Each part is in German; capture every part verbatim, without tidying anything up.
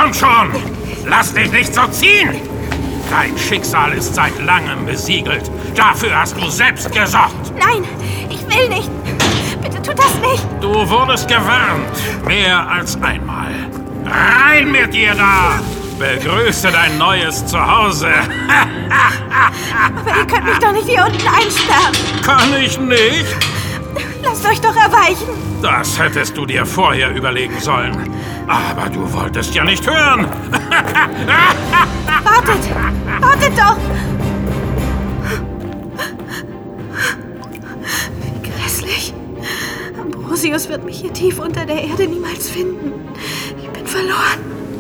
Komm schon! Lass dich nicht so ziehen! Dein Schicksal ist seit langem besiegelt. Dafür hast du selbst gesorgt. Nein, ich will nicht. Bitte tut das nicht. Du wurdest gewarnt. Mehr als einmal. Rein mit dir da! Begrüße dein neues Zuhause. Aber ihr könnt mich doch nicht hier unten einsperren. Kann ich nicht? Lasst euch doch erweichen. Das hättest du dir vorher überlegen sollen. Aber du wolltest ja nicht hören. Wartet! Wartet doch! Wie grässlich. Ambrosius wird mich hier tief unter der Erde niemals finden. Ich bin verloren.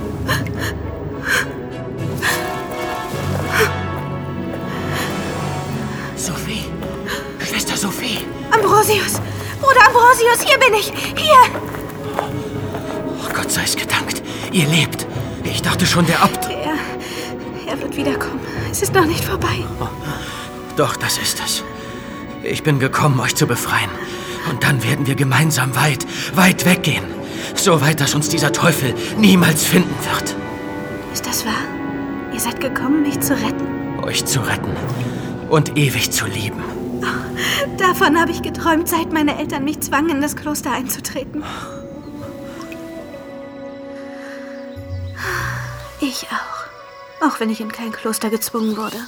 Sophie! Schwester Sophie! Ambrosius! Bruder Ambrosius, hier bin ich! Hier! Oh, Gott sei es gedankt. Ihr lebt. Ich dachte schon, der Abt... Er... er wird wiederkommen. Es ist noch nicht vorbei. Oh, doch, das ist es. Ich bin gekommen, euch zu befreien. Und dann werden wir gemeinsam weit, weit weggehen. So weit, dass uns dieser Teufel niemals finden wird. Ist das wahr? Ihr seid gekommen, mich zu retten? Euch zu retten und ewig zu lieben. Oh, davon habe ich geträumt, seit meine Eltern mich zwangen, in das Kloster einzutreten. Ich auch. Auch wenn ich in kein Kloster gezwungen wurde.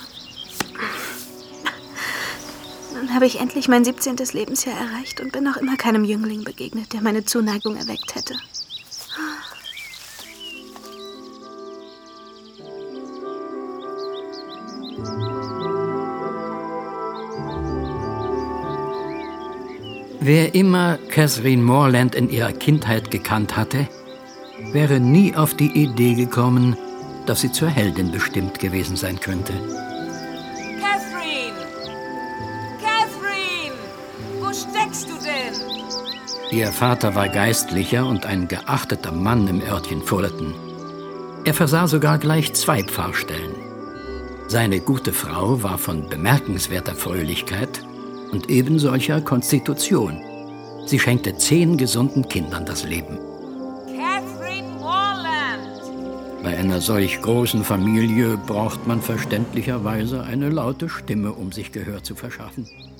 Nun habe ich endlich mein siebzehntes Lebensjahr erreicht und bin noch immer keinem Jüngling begegnet, der meine Zuneigung erweckt hätte. Wer immer Catherine Morland in ihrer Kindheit gekannt hatte, wäre nie auf die Idee gekommen, dass sie zur Heldin bestimmt gewesen sein könnte. Catherine! Catherine! Wo steckst du denn? Ihr Vater war Geistlicher und ein geachteter Mann im Örtchen Fullerton. Er versah sogar gleich zwei Pfarrstellen. Seine gute Frau war von bemerkenswerter Fröhlichkeit und eben solcher Konstitution. Sie schenkte zehn gesunden Kindern das Leben. Catherine Morland! Bei einer solch großen Familie braucht man verständlicherweise eine laute Stimme, um sich Gehör zu verschaffen.